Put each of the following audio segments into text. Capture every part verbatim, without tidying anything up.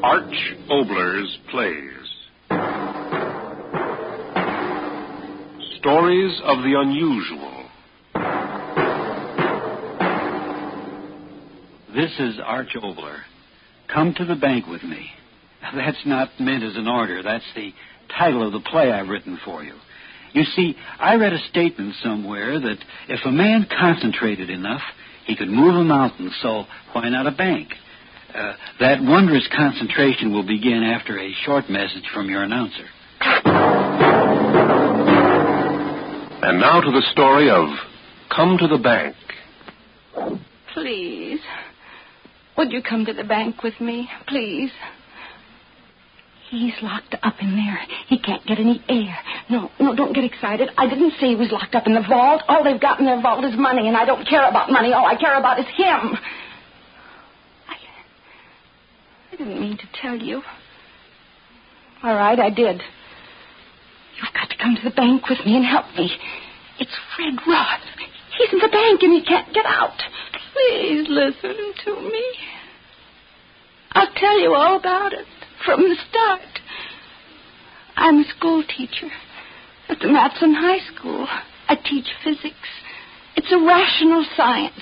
Arch Oboler's Plays. Stories of the unusual. This is Arch Oboler. Come to the bank with me. That's not meant as an order. That's the title of the play I've written for you. You see, I read a statement somewhere that if a man concentrated enough, he could move a mountain, so why not a bank? Uh, that wondrous concentration will begin after a short message from your announcer. And now to the story of Come to the Bank. Please. Would you come to the bank with me, please? He's locked up in there. He can't get any air. No, no, don't get excited. I didn't say he was locked up in the vault. All they've got in their vault is money, and I don't care about money. All I care about is him. I, I didn't mean to tell you. All right, I did. You've got to come to the bank with me and help me. It's Fred Roth. He's in the bank, and he can't get out. Please listen to me. I'll tell you all about it. From the start. I'm a school teacher at the Matson High School. I teach physics. It's a rational science.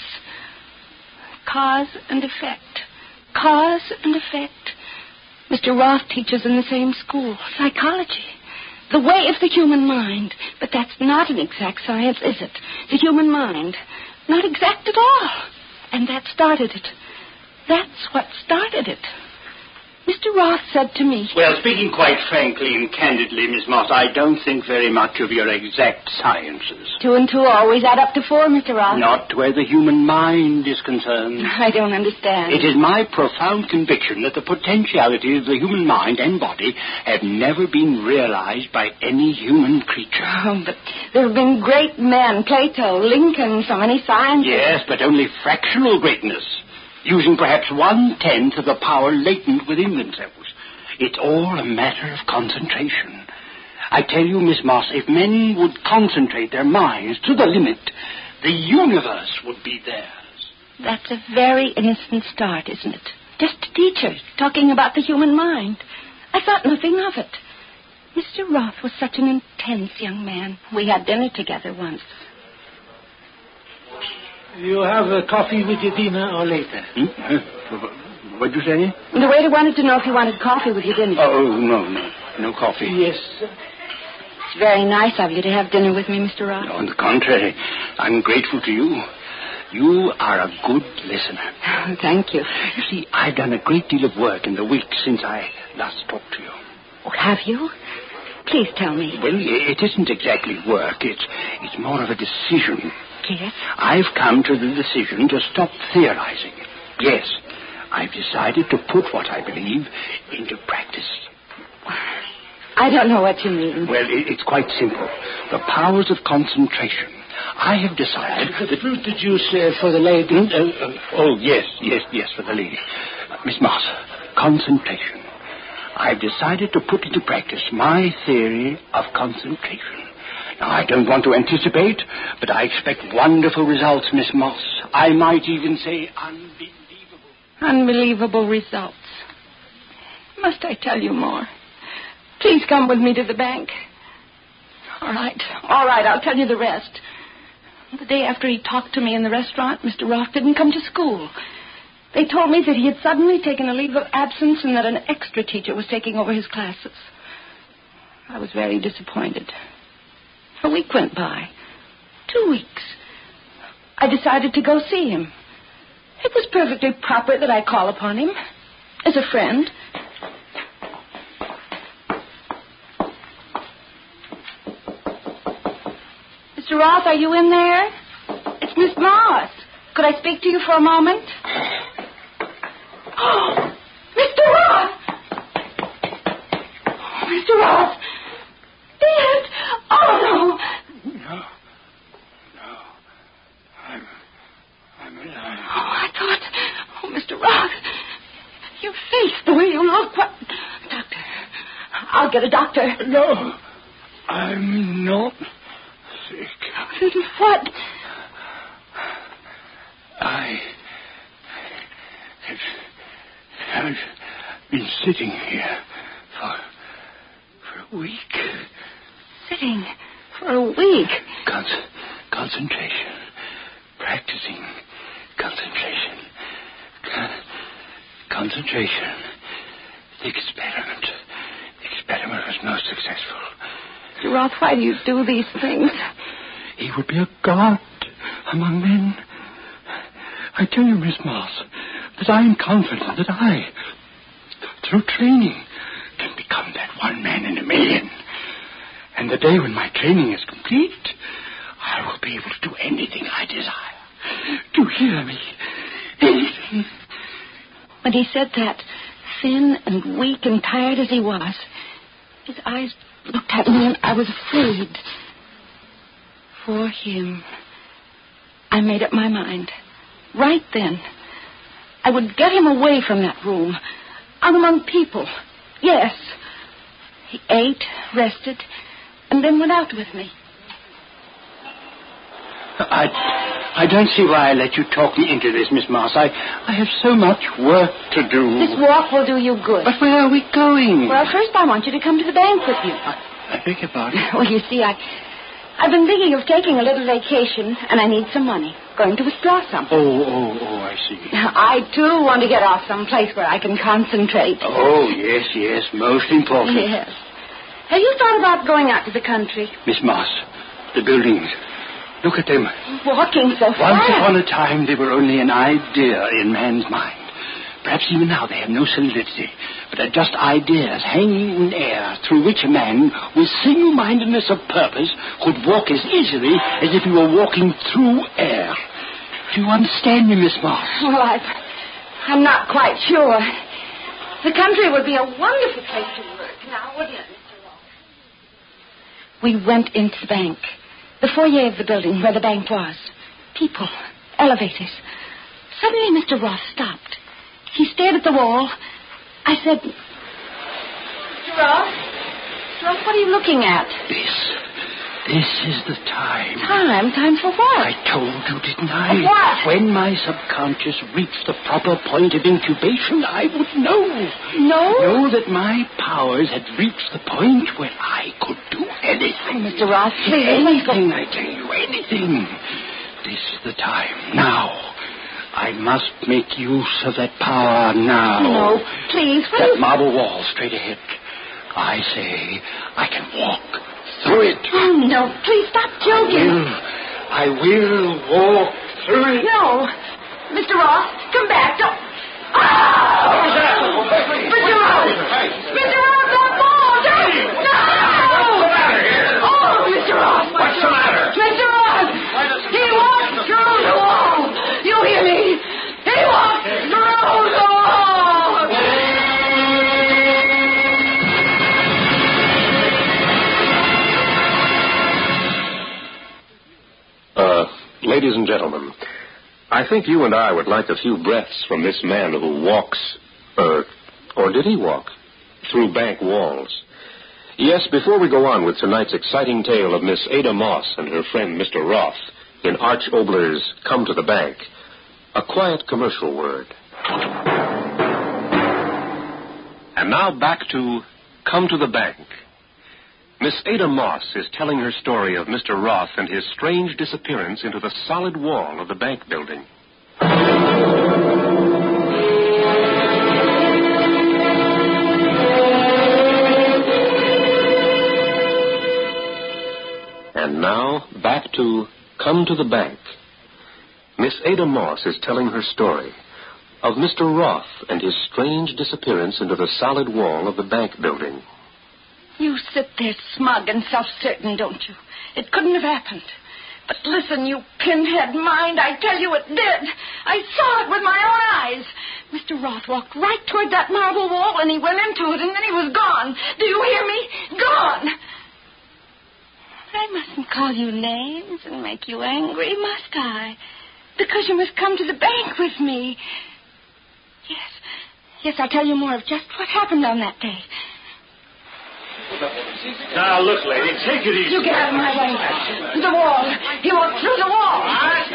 Cause and effect. Cause and effect. Mister Roth teaches in the same school. Psychology. The way of the human mind. But that's not an exact science, is it? The human mind. Not exact at all. And that started it. That's what started it. Mister Roth said to me... Well, speaking quite frankly and candidly, Miss Moss, I don't think very much of your exact sciences. Two and two always add up to four, Mister Roth. Not where the human mind is concerned. I don't understand. It is my profound conviction that the potentialities of the human mind and body have never been realized by any human creature. Oh, but there have been great men, Plato, Lincoln, so many scientists. Yes, but only fractional greatness. Using perhaps one-tenth of the power latent within themselves. It's all a matter of concentration. I tell you, Miss Moss, if men would concentrate their minds to the limit, the universe would be theirs. That's a very innocent start, isn't it? Just a teacher talking about the human mind. I thought nothing of it. Mister Roth was such an intense young man. We had dinner together once. You have a coffee with your dinner or later? Hmm? Uh, what'd you say? The waiter wanted to know if you wanted coffee with your dinner. Oh, no, no. No coffee. Yes, sir. It's very nice of you to have dinner with me, Mister Roth. No, on the contrary. I'm grateful to you. You are a good listener. Oh, thank you. You see, I've done a great deal of work in the week since I last talked to you. Oh, have you? Please tell me. Well, it isn't exactly work. It's, it's more of a decision. Yes? I've come to the decision to stop theorizing. Yes, I've decided to put what I believe into practice. I don't know what you mean. Well, it's quite simple. The powers of concentration. I have decided... The fruit juice uh, for the lady. Hmm? Uh, uh, oh, yes, yes, yes, for the lady. Uh, Miss Moss, concentration. I've decided to put into practice my theory of concentration. Now, I don't want to anticipate, but I expect wonderful results, Miss Moss. I might even say unbelievable. Unbelievable results. Must I tell you more? Please come with me to the bank. All right. All right, I'll tell you the rest. The day after he talked to me in the restaurant, Mister Roth didn't come to school. They told me that he had suddenly taken a leave of absence and that an extra teacher was taking over his classes. I was very disappointed. A week went by. Two weeks. I decided to go see him. It was perfectly proper that I call upon him as a friend. Mister Roth, are you in there? It's Miss Moss. Could I speak to you for a moment? Oh, Mister Roth! Oh, Mister Roth! Dead! Oh, no! No. No. I'm... I'm alive. Oh, I thought... Oh, Mister Roth, your face, the way you look, what... Doctor, I'll get a doctor. No. I'm not sick. Then what? I... Have, have been sitting here for, for a week. Sitting for a week? Con- concentration. Practicing concentration. Con- concentration. The experiment. The experiment was most successful. Mister Roth, why do you do these things? He would be a god among men. I tell you, Miss Moss, that I am confident that I, through training, can become that one man in a million. And the day when my training is complete, I will be able to do anything I desire. Do you hear me? Anything. When he said that, thin and weak and tired as he was, his eyes looked at me and I was afraid. For him, I made up my mind. Right then, I would get him away from that room, out among people. Yes. He ate, rested, and then went out with me. I, I don't see why I let you talk me into this, Miss Moss. I, I have so much work to do. This walk will do you good. But where are we going? Well, first I want you to come to the bank with you. I, I beg your pardon? Well, you see, I, I've been thinking of taking a little vacation, and I need some money. Going to withdraw some. Oh, oh, oh, I see. I, too, want to get off someplace where I can concentrate. Oh, yes, yes, most important. Yes. Have you thought about going out to the country? Miss Moss, the buildings. Look at them. Walking so fast. Once upon a time, they were only an idea in man's mind. Perhaps even now they have no solidity, but are just ideas hanging in air through which a man with single-mindedness of purpose could walk as easily as if he were walking through air. Do you understand me, Miss Moss? Well, I, I'm not quite sure. The country would be a wonderful place to work now, wouldn't it, Mister Roth? We went into the bank. The foyer of the building where the bank was. People. Elevators. Suddenly Mister Roth stopped. He stared at the wall. I said, Mister Roth? Mister Roth, what are you looking at? This. This is the time. Time? Time for what? I told you, didn't I? What? When my subconscious reached the proper point of incubation, I would know. No? Know that my powers had reached the point where I could do anything. Oh, Mister Roth, please. Anything, I tell you, anything. This is the time. Now. I must make use of that power now. No, please. What that is... marble wall straight ahead. I say I can walk through it. Oh, no, please stop joking. I will, I will walk through it. No. Mister Roth, come back. Don't... Oh! Mister Roth! Mister Roth, that ball! Don't... No! What's the matter here? Oh, Mister Roth! What's the matter? Mister Roth! He walked through the wall! You hear me? He walked through the wall! Uh, ladies and gentlemen, I think you and I would like a few breaths from this man who walks, uh, or did he walk, through bank walls. Yes, before we go on with tonight's exciting tale of Miss Ada Moss and her friend Mister Roth in Arch Obler's Come to the Bank, a quiet commercial word. And now back to Come to the Bank. Miss Ada Moss is telling her story of Mister Roth and his strange disappearance into the solid wall of the bank building. And now, back to Come to the Bank. Miss Ada Moss is telling her story of Mister Roth and his strange disappearance into the solid wall of the bank building. You sit there smug and self-certain, don't you? It couldn't have happened. But listen, you pinhead mind, I tell you it did. I saw it with my own eyes. Mister Roth walked right toward that marble wall, and he went into it, and then he was gone. Do you hear me? Gone! I mustn't call you names and make you angry, must I? Because you must come to the bank with me. Yes, yes, I'll tell you more of just what happened on that day. Now, look, lady, take it easy. You get out of my way. The wall. He walked through the wall.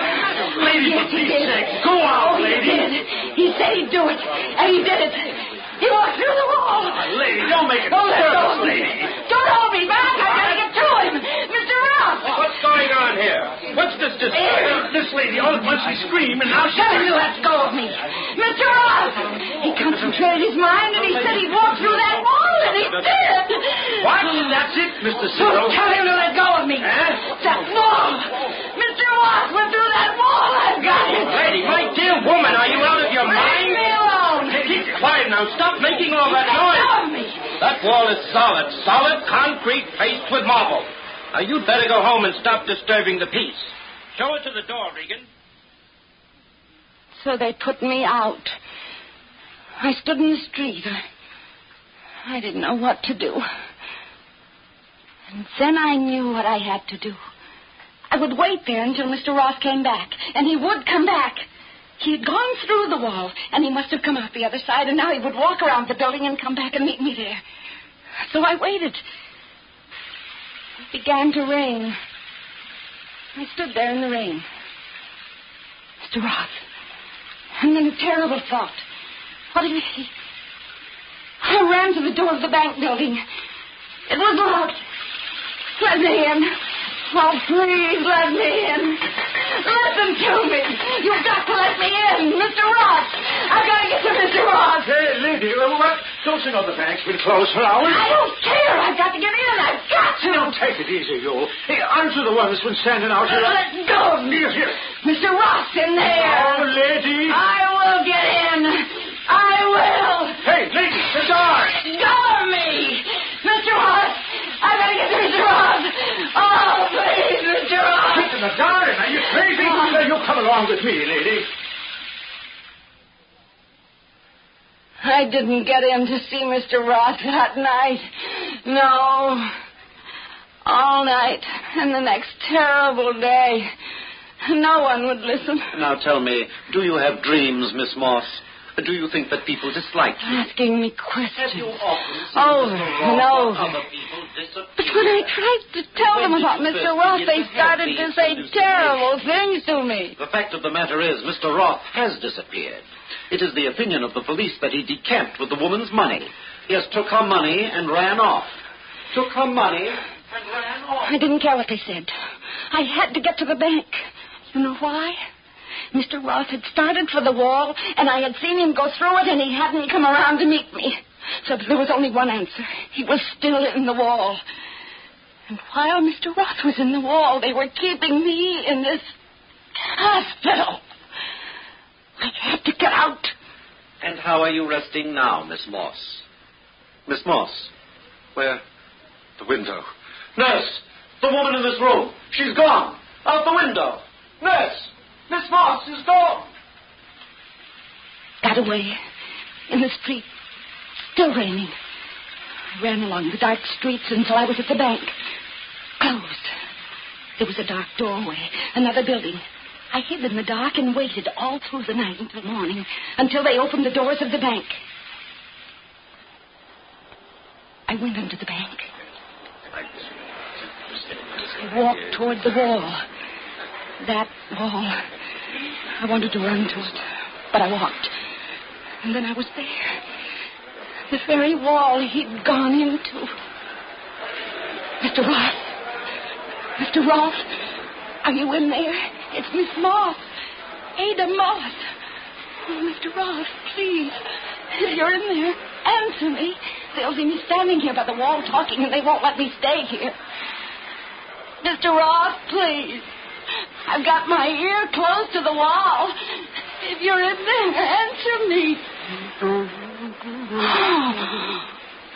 Lady, Yes, for he Pete's did. sake, go out, Oh, he lady. did. He said he'd do it, and he did it. He walked through the wall. Oh, lady, don't make it Don't let go of disturbance, me. lady. Don't hold me back. I gotta get to him. Mister Ross. What's going on here? What's this disturbance? This lady all at once she screamed, and now she... Tell him to let go of me. Mister Ross. He concentrated his mind, and he said he'd walk through that wall, and he did. What? That's it, Mister So Cyril. tell him to let go of me. Huh? That wall. Mister Ross went through that wall. I've got it. Lady, my dear woman, are you out of your Leave mind? me alone. Keep quiet now. Stop making all that Let noise. go of me. That wall is solid. Solid, concrete, faced with marble. Now, you'd better go home and stop disturbing the peace. Show it to the door, Regan. So they put me out. I stood in the street. I, I didn't know what to do. And then I knew what I had to do. I would wait there until Mister Ross came back. And he would come back. He had gone through the wall, and he must have come out the other side, and now he would walk around the building and come back and meet me there. So I waited. It began to rain. I stood there in the rain. Mister Ross. And then a terrible thought. What if he... I ran to the door of the bank building. It was locked. Let me in. Oh, please let me in. Listen to me. You've got to let me in. Mister Ross. I've got to get to Mister Ross. Hey, lady, uh, what? Don't you know the bank's been closed for hours? I don't care. I've got to get in. I've got to. Don't take it easy, you. Hey, aren't you the one that's been standing out here? Let go of me. Here, here. Mister Ross in there. Oh, lady. I will get in. I will. Hey, lady, the door. Go of me. Mister Ross. I've got to get to Mister Ross. Oh, please, Mister Ross. Get in the garden. Are you crazy? Uh, you come along with me, lady. I didn't get in to see Mister Ross that night. No. All night and the next terrible day. No one would listen. Now tell me, do you have dreams, Miss Moss? Do you think that people dislike you? Asking me questions. Have you often seen Over Mister and Ross over. or other people disappear? But when I tried to tell them When did about you Mister first Ross, begin they to have started these to say hallucinations? terrible things to me. The fact of the matter is, Mister Roth has disappeared. It is the opinion of the police that he decamped with the woman's money. He has took her money and ran off. Took her money and ran off. I didn't care what they said. I had to get to the bank. You know why? Mister Ross had started for the wall, and I had seen him go through it, and he hadn't come around to meet me. So there was only one answer. He was still in the wall. And while Mister Ross was in the wall, they were keeping me in this hospital. I had to get out. And how are you resting now, Miss Moss? Miss Moss, where? The window. Nurse! The woman in this room. She's gone. Out the window. Nurse! Miss Moss is gone. Got away. In the street. Still raining. I ran along the dark streets until I was at the bank. Closed. There was a dark doorway. Another building. I hid in the dark and waited all through the night until morning, until they opened the doors of the bank. I went into the bank. I walked toward the wall. That wall. I wanted to run to it, but I walked. And then I was there. The very wall he'd gone into. Mister Ross. Mister Ross, are you in there? It's Miss Moss. Ada Moss. Oh, Mister Ross, please. If you're in there, answer me. They'll see me standing here by the wall talking, and they won't let me stay here. Mister Ross, please. I've got my ear close to the wall. If you're in there, answer me. Oh.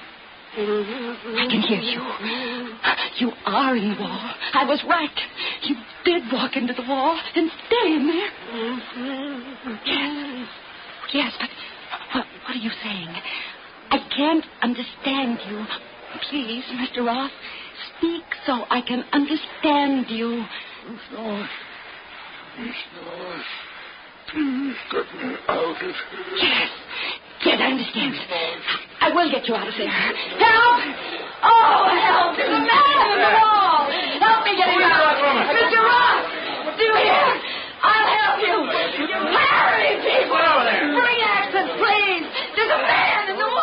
I can hear you. You are in the wall. I was right. You did walk into the wall and stay in there. Yes. Yes, but what, what are you saying? I can't understand you. Please, Mister Ross, speak so I can understand you. Miss North. Miss North. Please get me out of here. Yes. Yes, I understand. I will get you out of there. Help! Oh, help! There's a man in the wall! Help me get him out! Mister Ross! Do you hear? I'll help you! You married people! Bring access, please! There's a man in the wall!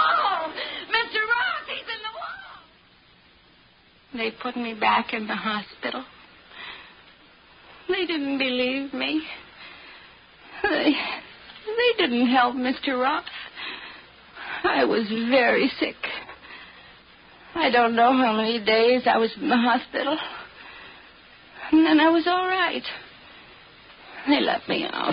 put me back in the hospital. They didn't believe me. They, they didn't help Mister Roth. I was very sick. I don't know how many days I was in the hospital. And then I was all right. They let me out.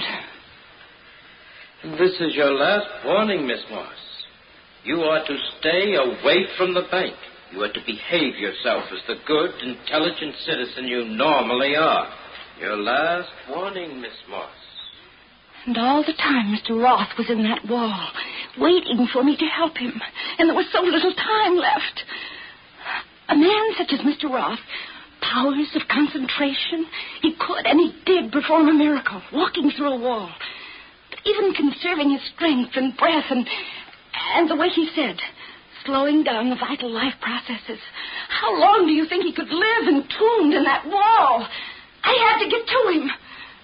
This is your last warning, Miss Moss. You are to stay away from the bank. You are to behave yourself as the good, intelligent citizen you normally are. Your last warning, Miss Moss. And all the time, Mister Roth was in that wall, waiting for me to help him. And there was so little time left. A man such as Mister Roth, powers of concentration, he could and he did perform a miracle, walking through a wall. But even conserving his strength and breath and, and the way he said, slowing down the vital life processes. How long do you think he could live entombed in that wall? I had to get to him.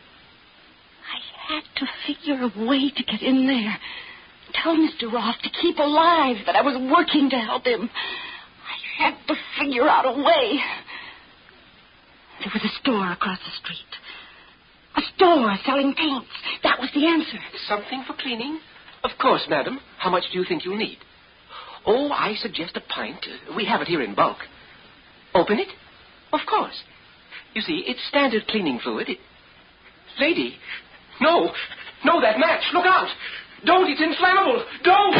I had to figure a way to get in there. Tell Mister Roth to keep alive, that I was working to help him. I had to figure out a way. There was a store across the street. A store selling paints. That was the answer. Something for cleaning? Of course, madam. How much do you think you'll need? Oh, I suggest a pint. We have it here in bulk. Open it? Of course. You see, it's standard cleaning fluid. It... Lady, no. No, that match. Look out. Don't. It's inflammable. Don't.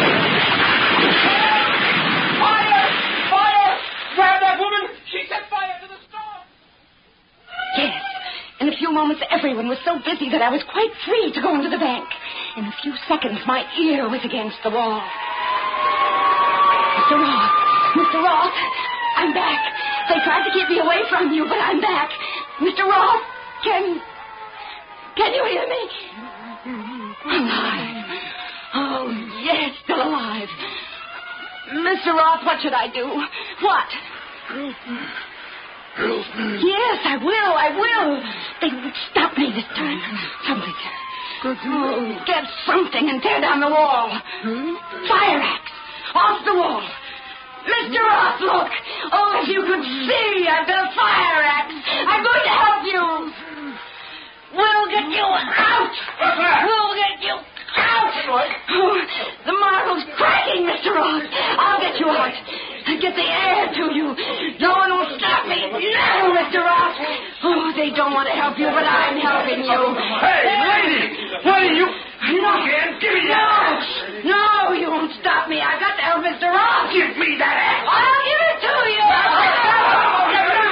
Fire! Fire! Grab that woman. She set fire to the store. Yes. In a few moments, everyone was so busy that I was quite free to go into the bank. In a few seconds, my ear was against the wall. Mister Roth, Mister Roth, I'm back. They tried to keep me away from you, but I'm back. Mister Roth, can... Can you hear me? Alive. Oh, yes, still alive. Mister Roth, what should I do? What? Help me. Help me. Yes, I will, I will. They won't stop me this time. Something. Oh, get something and tear down the wall. Fire axe. Off the wall. Mister Roth, look. Oh, if you could see, I've got a fire axe. I'm going to help you. We'll get you out. We'll get you out. Oh, the marble's cracking, Mister Roth. I'll get you out. Get the air to you. No one will stop me. No, Mister Roth. Oh, they don't want to help you, but I'm helping you. Hey, lady! What are you... No. Again? Give me no. that axe. No, you won't stop me. I've got to help Mister Roth. Give me that axe. I'll give it to you. I'll get you.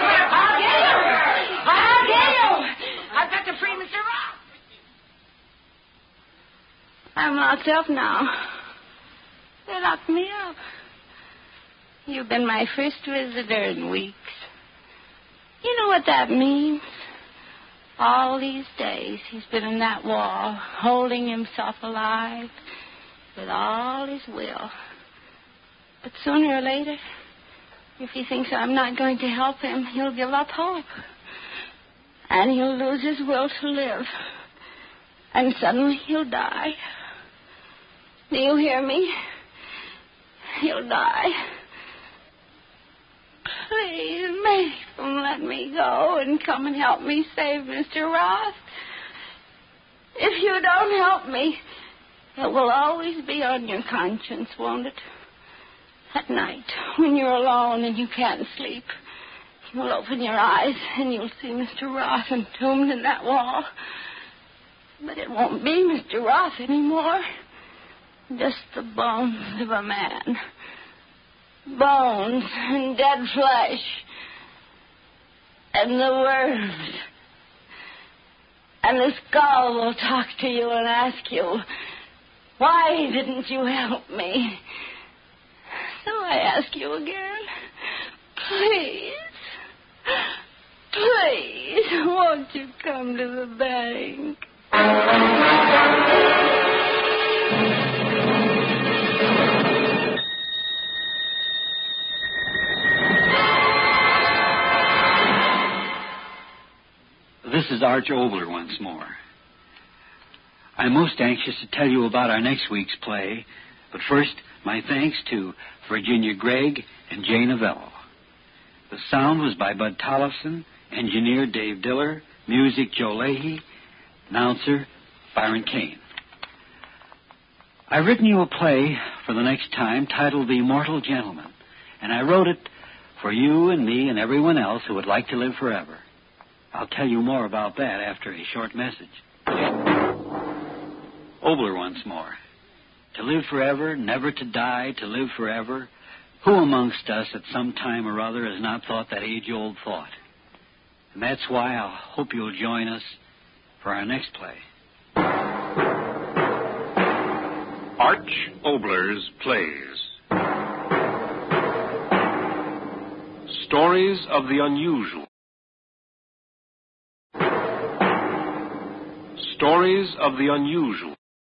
I'll get you. I've got to free Mister Roth. I'm locked up now. They locked me up. You've been my first visitor in weeks. You know what that means? All these days he's been in that wall, holding himself alive with all his will. But sooner or later, if he thinks I'm not going to help him, he'll give up hope. And he'll lose his will to live. And suddenly he'll die. Do you hear me? He'll die. Please make them let me go and come and help me save Mister Roth. If you don't help me, it will always be on your conscience, won't it? At night, when you're alone and you can't sleep, you'll open your eyes and you'll see Mister Roth entombed in that wall. But it won't be Mister Roth anymore. Just the bones of a man. Bones and dead flesh. And the worms. And the skull will talk to you and ask you, why didn't you help me? So I ask you again, please, please, won't you come to the bank? This is Arch Obler once more. I'm most anxious to tell you about our next week's play, but first, my thanks to Virginia Gregg and Jane Avello. The sound was by Bud Tollefson, engineer Dave Diller, music Joe Leahy, announcer Byron Kane. I've written you a play for the next time titled The Immortal Gentleman, and I wrote it for you and me and everyone else who would like to live forever. I'll tell you more about that after a short message. Obler once more. To live forever, never to die, to live forever. Who amongst us at some time or other has not thought that age-old thought? And that's why I hope you'll join us for our next play. Arch Obler's Plays. Stories of the Unusual. Stories of the Unusual.